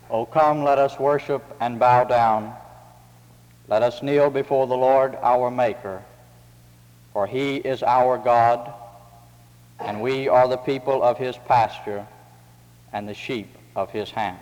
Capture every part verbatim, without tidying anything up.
O come, let us worship and bow down. Let us kneel before the Lord our Maker, for he is our God, and we are the people of his pasture and the sheep of his hand.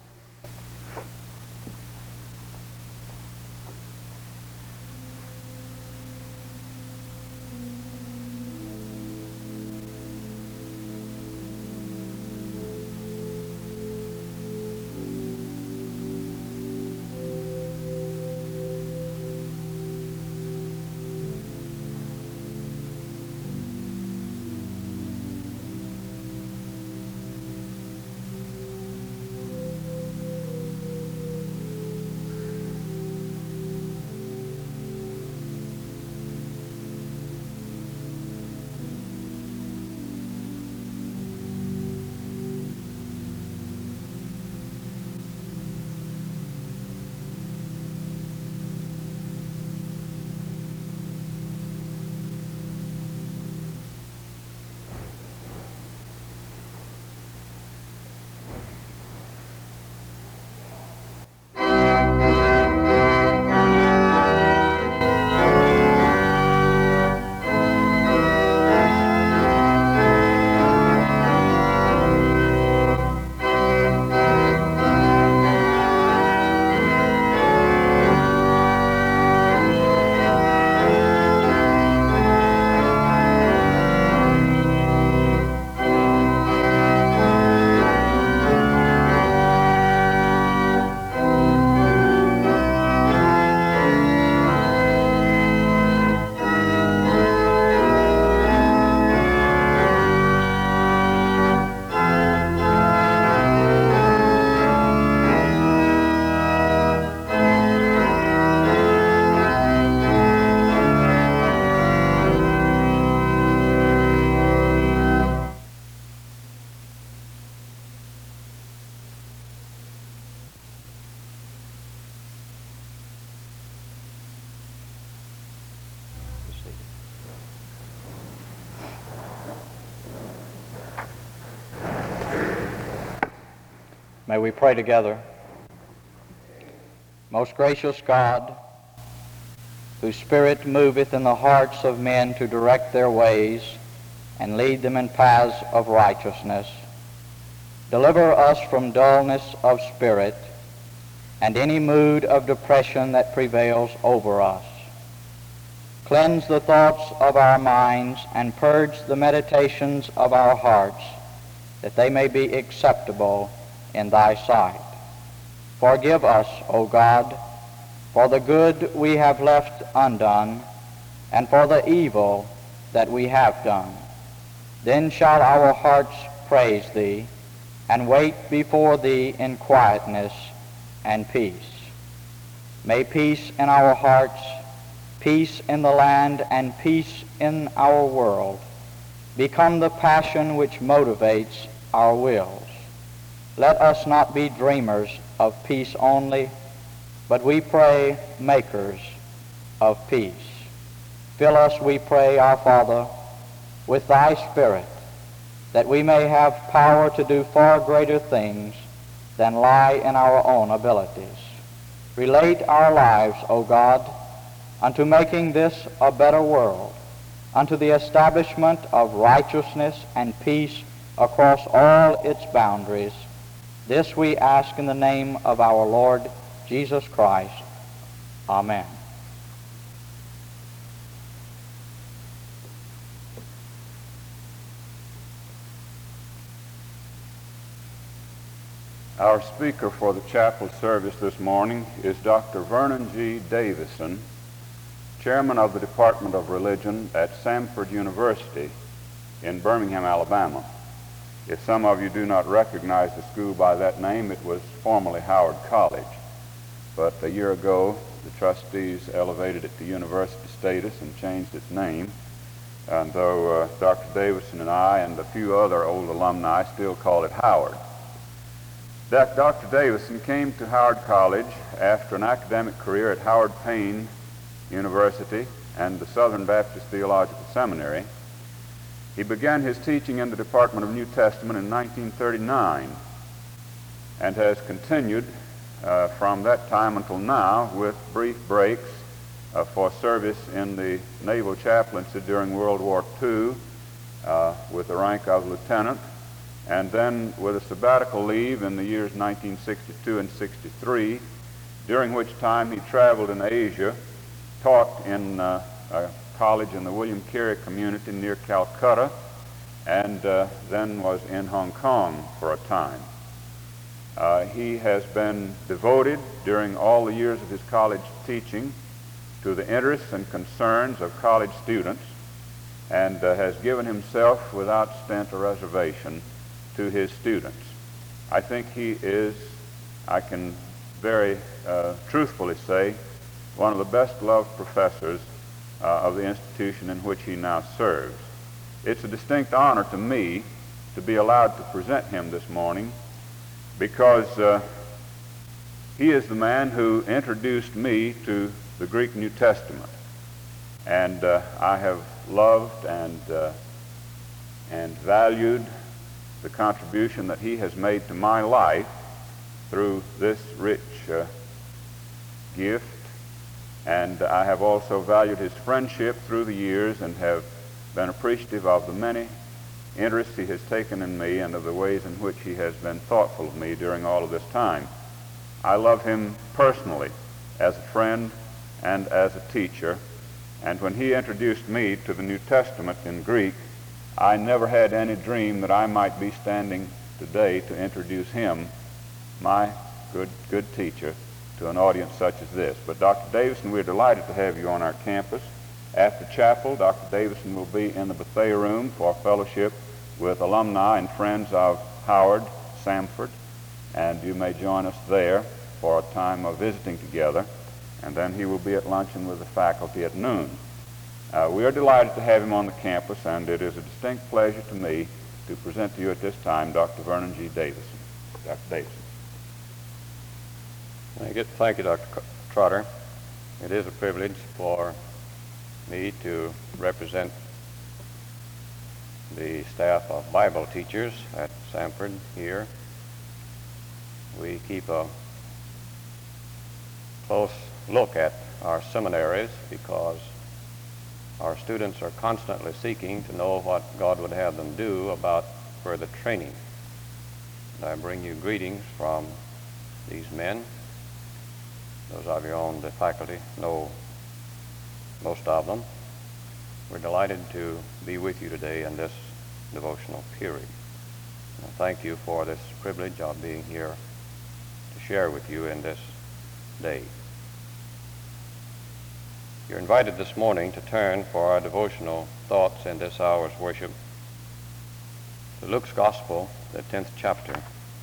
May we pray together. Most gracious God, whose Spirit moveth in the hearts of men to direct their ways and lead them in paths of righteousness, deliver us from dullness of spirit and any mood of depression that prevails over us. Cleanse the thoughts of our minds and purge the meditations of our hearts, that they may be acceptable in thy sight. Forgive us, O God, for the good we have left undone, and for the evil that we have done. Then shall our hearts praise thee, and wait before thee in quietness and peace. May peace in our hearts, peace in the land, and peace in our world become the passion which motivates our wills. Let us not be dreamers of peace only, but we pray makers of peace. Fill us, we pray, our Father, with thy Spirit, that we may have power to do far greater things than lie in our own abilities. Relate our lives, O God, unto making this a better world, unto the establishment of righteousness and peace across all its boundaries. This we ask in the name of our Lord Jesus Christ. Amen. Our speaker for the chapel service this morning is Doctor Vernon G. Davison, chairman of the Department of Religion at Samford University in Birmingham, Alabama. If some of you do not recognize the school by that name, it was formerly Howard College. But a year ago, the trustees elevated it to university status and changed its name. And though uh, Doctor Davison and I and a few other old alumni still call it Howard. Doctor Davison came to Howard College after an academic career at Howard Payne University and the Southern Baptist Theological Seminary. He began his teaching in the Department of New Testament in nineteen thirty-nine. and has continued uh, from that time until now with brief breaks uh, for service in the Naval Chaplaincy during World War Two uh, with the rank of lieutenant, and then with a sabbatical leave in the years nineteen sixty-two and sixty-three, during which time he traveled in Asia, taught in uh, a college in the William Carey community near Calcutta, and uh, then was in Hong Kong for a time. Uh, he has been devoted during all the years of his college teaching to the interests and concerns of college students, and uh, has given himself without stint or reservation to his students. I think he is, I can very uh, truthfully say, one of the best loved professors uh, of the institution in which he now serves. It's a distinct honor to me to be allowed to present him this morning, because uh, he is the man who introduced me to the Greek New Testament, and uh, I have loved and uh, and valued the contribution that he has made to my life through this rich uh, gift, and I have also valued his friendship through the years and have been appreciative of the many interests he has taken in me and of the ways in which he has been thoughtful of me during all of this time. I love him personally as a friend and as a teacher, and when he introduced me to the New Testament in Greek, I never had any dream that I might be standing today to introduce him, my good, good teacher, to an audience such as this. But Doctor Davison, we're delighted to have you on our campus. After chapel, Doctor Davison will be in the Bethea room for fellowship with alumni and friends of Howard Samford, and you may join us there for a time of visiting together, and then he will be at luncheon with the faculty at noon. Uh, we are delighted to have him on the campus, and it is a distinct pleasure to me to present to you at this time Doctor Vernon G. Davison. Doctor Davison. Thank you, Thank you, Doctor Trotter. It is a privilege for me to represent the staff of Bible teachers at Samford here. We keep a close look at our seminaries because our students are constantly seeking to know what God would have them do about further training. And I bring you greetings from these men. Those of you on the faculty know most of them. We're delighted to be with you today in this devotional period. And thank you for this privilege of being here to share with you in this day. You're invited this morning to turn for our devotional thoughts in this hour's worship to Luke's Gospel, the tenth chapter.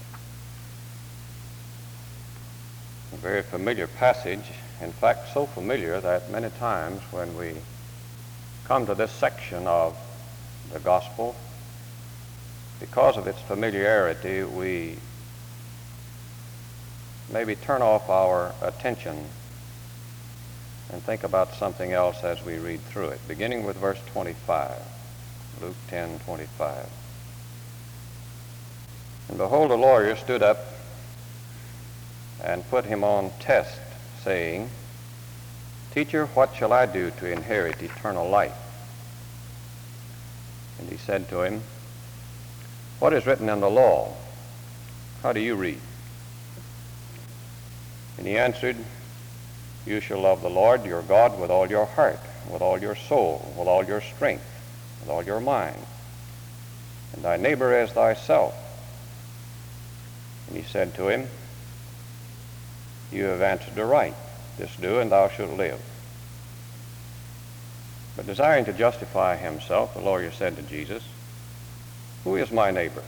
A very familiar passage, in fact so familiar that many times when we come to this section of the Gospel, because of its familiarity, we maybe turn off our attention and think about something else as we read through it, beginning with verse twenty-five, Luke ten twenty-five. And behold, a lawyer stood up and put him on test, saying, Teacher, what shall I do to inherit eternal life? And he said to him, What is written in the law? How do you read? And he answered, You shall love the Lord your God with all your heart, with all your soul, with all your strength, with all your mind, and thy neighbor as thyself. And he said to him, You have answered aright. This do, and thou shalt live. But desiring to justify himself, the lawyer said to Jesus, Who is my neighbor?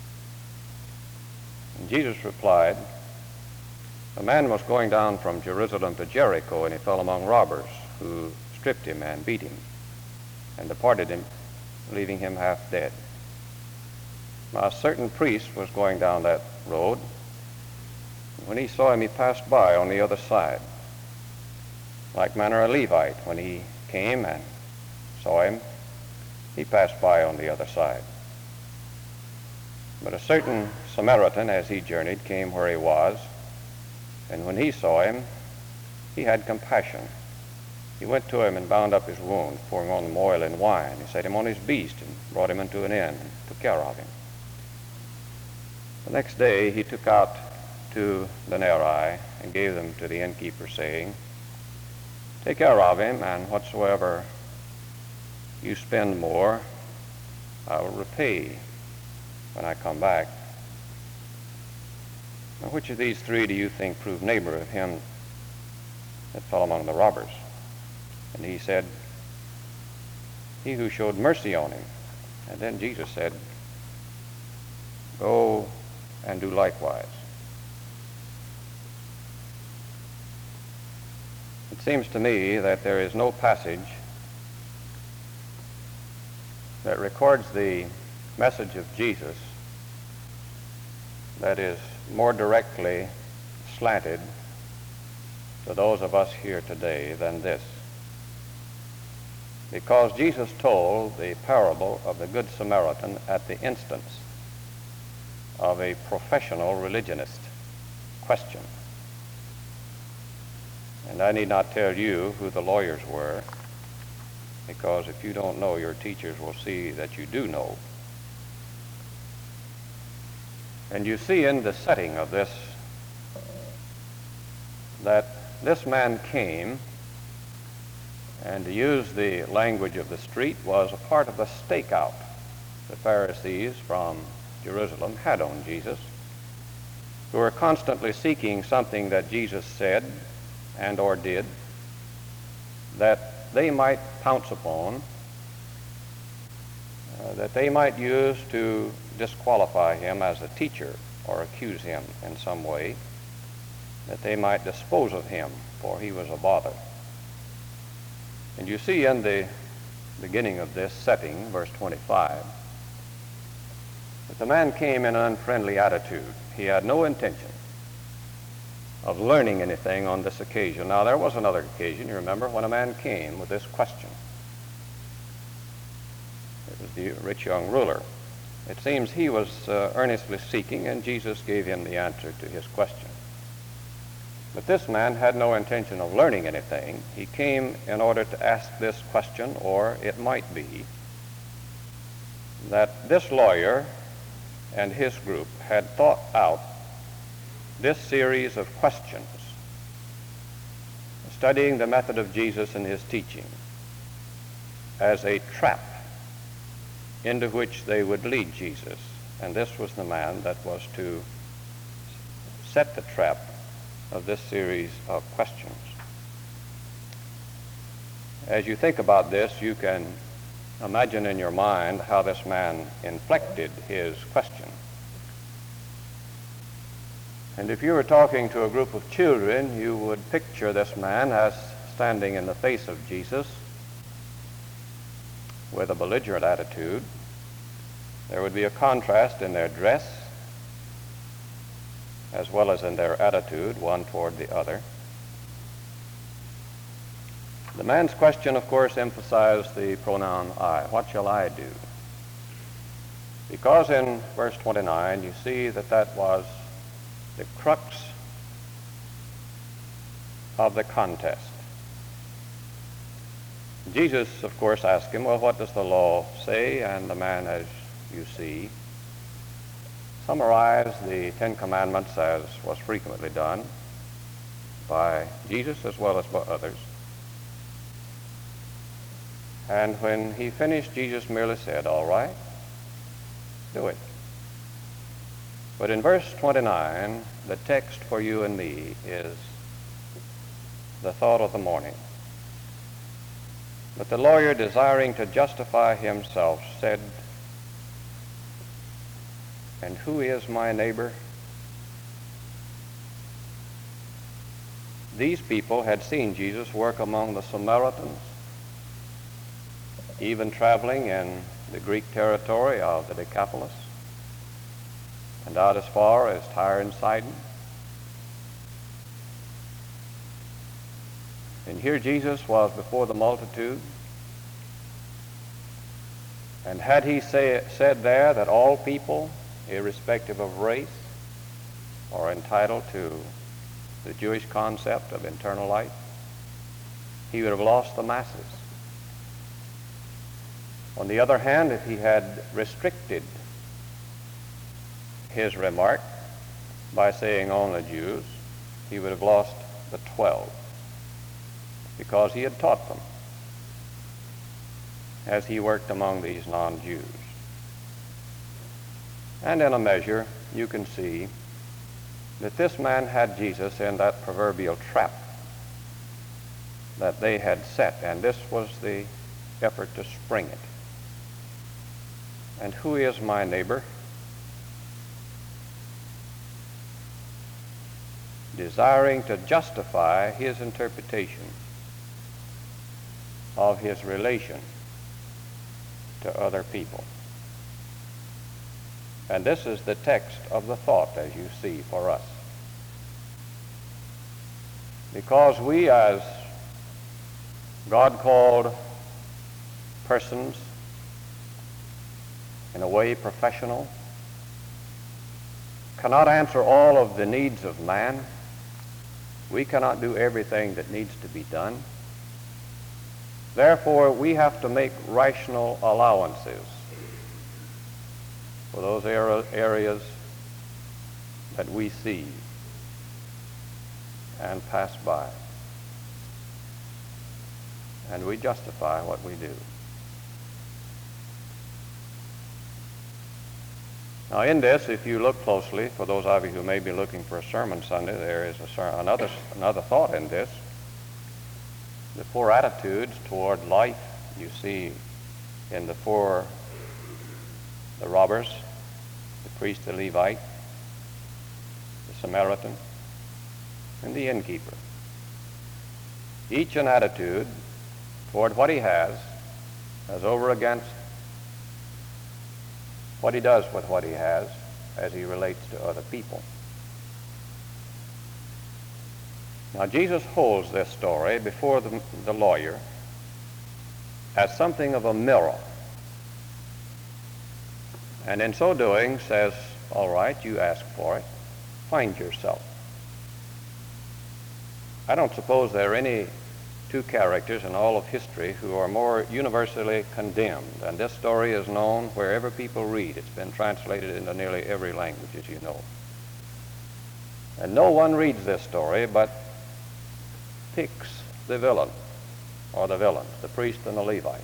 And Jesus replied, A man was going down from Jerusalem to Jericho, and he fell among robbers, who stripped him and beat him, and departed him, leaving him half dead. Now a certain priest was going down that road. When he saw him, he passed by on the other side. Like manner a Levite, when he came and saw him, he passed by on the other side. But a certain Samaritan, as he journeyed, came where he was, and when he saw him, he had compassion. He went to him and bound up his wound, pouring on him oil and wine. He set him on his beast and brought him into an inn and took care of him. The next day he took out two denarii and gave them to the innkeeper, saying, "Take care of him, and whatsoever you spend more, I will repay when I come back." Now, which of these three do you think proved neighbor of him that fell among the robbers? And he said, "He who showed mercy on him." And then Jesus said, "Go and do likewise." It seems to me that there is no passage that records the message of Jesus that is more directly slanted to those of us here today than this. Because Jesus told the parable of the Good Samaritan at the instance of a professional religionist question. And I need not tell you who the lawyers were, because if you don't know, your teachers will see that you do know. And you see in the setting of this that this man came, and to use the language of the street, was a part of the stakeout the Pharisees from Jerusalem had on Jesus, who were constantly seeking something that Jesus said and or did that they might pounce upon, uh, that they might use to disqualify him as a teacher or accuse him in some way, that they might dispose of him, for he was a bother. And you see in the beginning of this setting, verse twenty-five, that the man came in an unfriendly attitude. He had no intention of learning anything on this occasion. Now, there was another occasion, you remember, when a man came with this question. It was the rich young ruler. It seems he was uh, earnestly seeking, and Jesus gave him the answer to his question. But this man had no intention of learning anything. He came in order to ask this question, or it might be that this lawyer and his group had thought out this series of questions, studying the method of Jesus and his teaching as a trap into which they would lead Jesus. And this was the man that was to set the trap of this series of questions. As you think about this, you can imagine in your mind how this man inflected his question. And if you were talking to a group of children, you would picture this man as standing in the face of Jesus with a belligerent attitude. There would be a contrast in their dress as well as in their attitude, one toward the other. The man's question, of course, emphasized the pronoun I. What shall I do? Because in verse twenty-nine, you see that that was the crux of the contest. Jesus, of course, asked him, well, what does the law say? And the man, as you see, summarized the Ten Commandments, as was frequently done by Jesus as well as by others. And when he finished, Jesus merely said, all right, do it. But in verse twenty-nine, the text for you and me is the thought of the morning. But the lawyer, desiring to justify himself, said, and who is my neighbor? These people had seen Jesus work among the Samaritans, even traveling in the Greek territory of the Decapolis, and out as far as Tyre and Sidon. And here Jesus was before the multitude, and had he say, said there that all people irrespective of race, or entitled to the Jewish concept of eternal life, he would have lost the masses. On the other hand, if he had restricted his remark by saying only Jews, he would have lost the twelve, because he had taught them as he worked among these non-Jews. And in a measure, you can see that this man had Jesus in that proverbial trap that they had set, and this was the effort to spring it. And who is my neighbor? Desiring to justify his interpretation of his relation to other people. And this is the text of the thought, as you see, for us. Because we, as God-called persons, in a way professional, cannot answer all of the needs of man. We cannot do everything that needs to be done. Therefore, we have to make rational allowances for those areas that we see and pass by. And we justify what we do. Now in this, if you look closely, for those of you who may be looking for a sermon Sunday, there is a ser- another, another thought in this. The four attitudes toward life you see in the four, the robbers, the priest, the Levite, the Samaritan, and the innkeeper. Each an attitude toward what he has as over against what he does with what he has as he relates to other people. Now Jesus holds this story before the, the lawyer as something of a mirror, and in so doing says, all right, you ask for it, find yourself. I don't suppose there are any two characters in all of history who are more universally condemned, and this story is known wherever people read. It's been translated into nearly every language, as you know. And no one reads this story but picks the villain, or the villains, the priest and the Levite.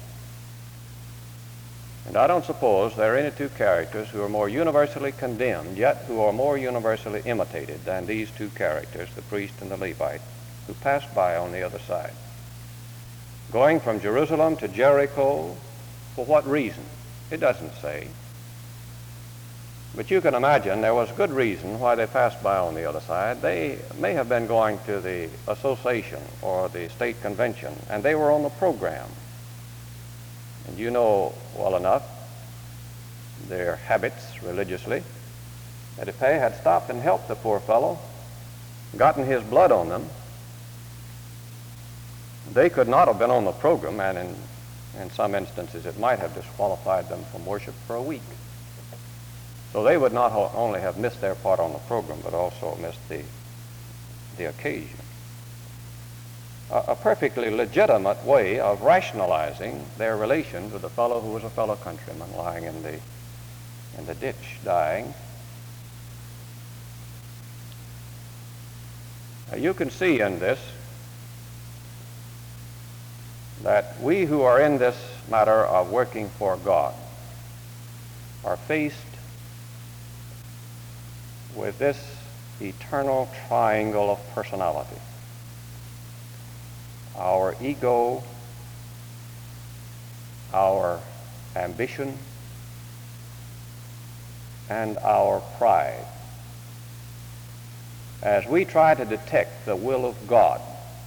And I don't suppose there are any two characters who are more universally condemned, yet who are more universally imitated than these two characters, the priest and the Levite, who passed by on the other side. Going from Jerusalem to Jericho, for what reason? It doesn't say. But you can imagine there was good reason why they passed by on the other side. They may have been going to the association or the state convention, and they were on the program. And you know well enough their habits religiously, that if they had stopped and helped the poor fellow, gotten his blood on them, they could not have been on the program, and in, in some instances it might have disqualified them from worship for a week. So they would not ho- only have missed their part on the program, but also missed the, the occasion. A, a perfectly legitimate way of rationalizing their relation to the fellow who was a fellow countryman lying in the, in the ditch, dying. Now you can see in this that we who are in this matter of working for God are faced with this eternal triangle of personality. Our ego, our ambition, and our pride. As we try to detect the will of God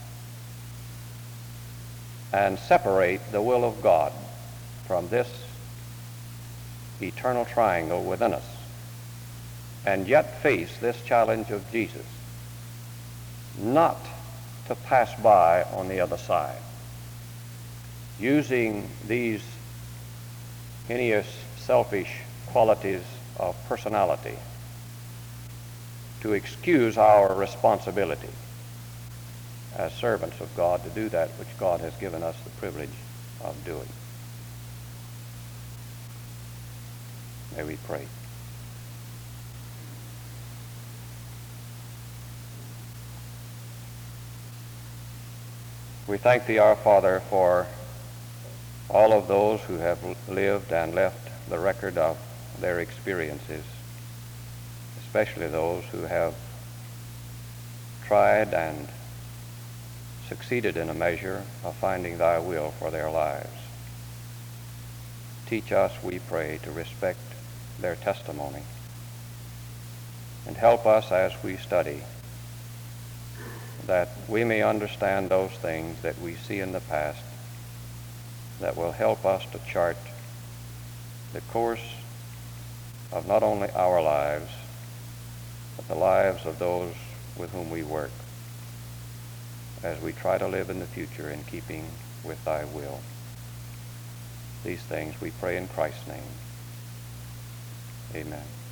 and separate the will of God from this eternal triangle within us, and yet face this challenge of Jesus, not to pass by on the other side, using these heinous, selfish qualities of personality to excuse our responsibility as servants of God to do that which God has given us the privilege of doing. May we pray. We thank Thee, our Father, for all of those who have lived and left the record of their experiences, especially those who have tried and succeeded in a measure of finding Thy will for their lives. Teach us, we pray, to respect their testimony, and help us as we study that we may understand those things that we see in the past that will help us to chart the course of not only our lives, but the lives of those with whom we work, as we try to live in the future in keeping with Thy will. These things we pray in Christ's name. Amen.